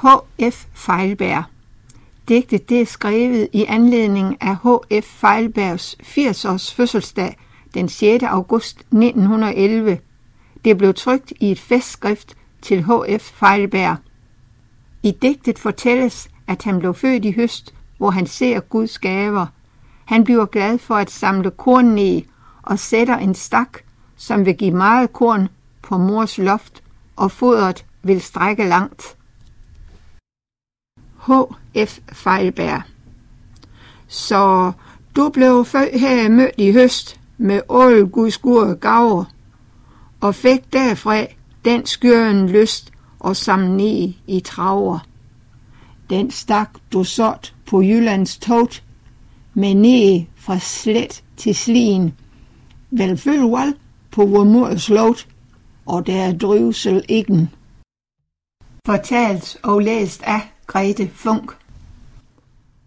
H.F. Feilberg. Digtet det er skrevet i anledning af H.F. Feilbergs 80-års fødselsdag den 6. august 1911. Det blev trykt i et festskrift til H.F. Feilberg. I digtet fortælles, at han blev født i høst, hvor han ser Guds gaver. Han bliver glad for at samle korn ned og sætter en stak, som vil give meget korn på mors loft, og fodret vil strække langt. H.F. Feilberg. Så du blev født her mødt i høst med alle Guds gode gaver, og fik derfra den skøren lyst og samle ned i traver. Den stak du såt på Jyllands togt, med ned fra slet til slien, vel følge på vor mors lot, og der drivsel ikke. Fortalt og læst af Grete Funk.